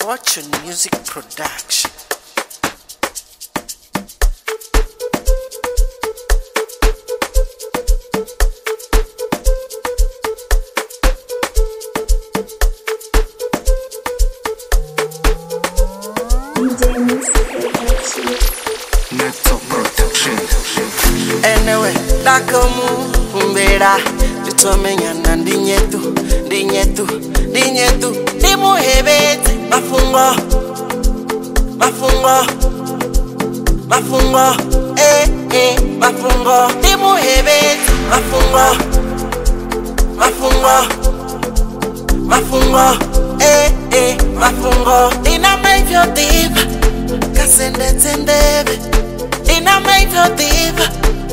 Fortune Music Production. Anyway, dakamu umbera litomenya na ndinyetu dimuhebete mafungo mafungo dimuhebete mafungo ina mevyo diva kasende tendebe ina mevyo diva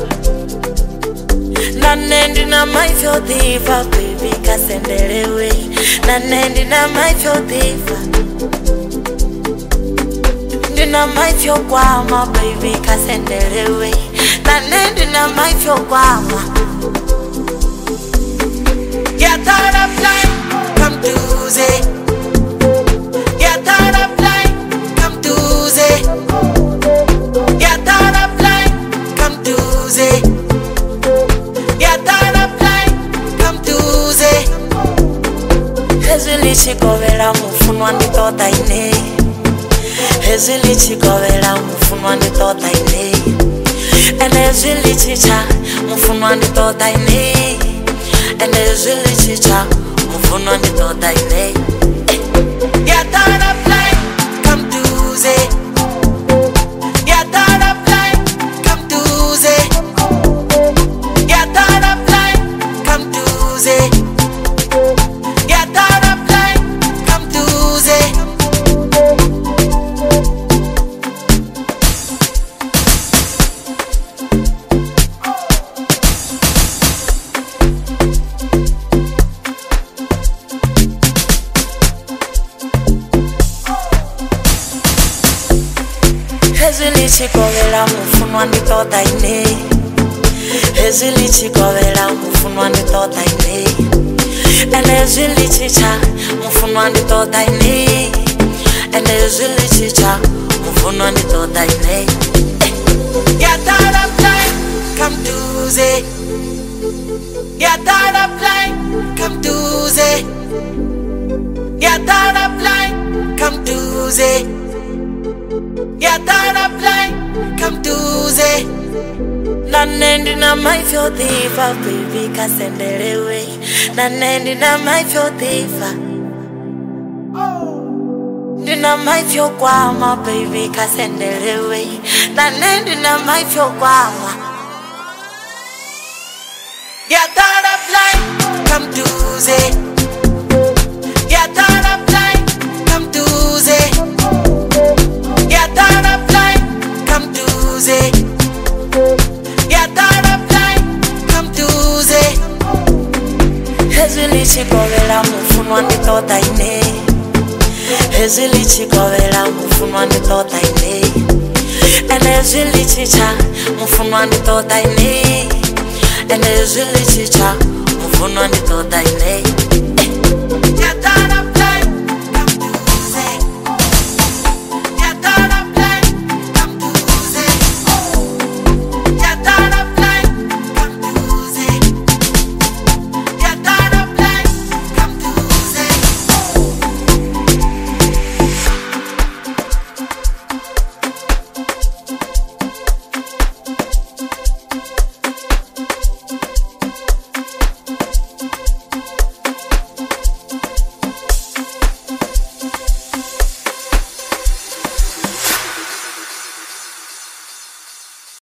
Nanendi na my feel diva, baby, kasendelewe. Nanendi na my feel diva. Dina my feel guama, baby, kasendelewe. Nanendi na my feel guama. Get out of line, come to say. Get out of line, come to say. Get out of line, come to say. Hezili chikovela mufunwa nditota ine. Hezili chikovela mufunwa nditota ine. Ene hezili chicha mufunwa nditota ine. Ene hezili chicha mufunwa nditota ine. Get out of line, come to say. Get out of line, come to say. Get out of line, come to say. Hezili chikovela mufunwa nditota ine. Hezili chikovela mufunwa nditota ine. Ene hezili chicha mufunwa nditota ine. Ene hezili chicha mufunwa nditota ine. Get out of line, come to say. Get out of line, come to say. Get out of line, come to say. Get out of line, come to say. Nanendi na my feel diva, baby, kasendelewe. Nanendi na my feel diva. Dina my feel guama, baby, kasendelewe. Nanendi na my feel guama. Get out of line, come to say. Get out of line, come to say. Get out of line, come to say. Get out of line, come to say. Hezili chikovela mufunwa nditota ine. Hezili chikovela mufunwa nditota ine. Ene hezili chicha mufunwa nditota ine. Ene hezili chicha mufunwa nditota ine.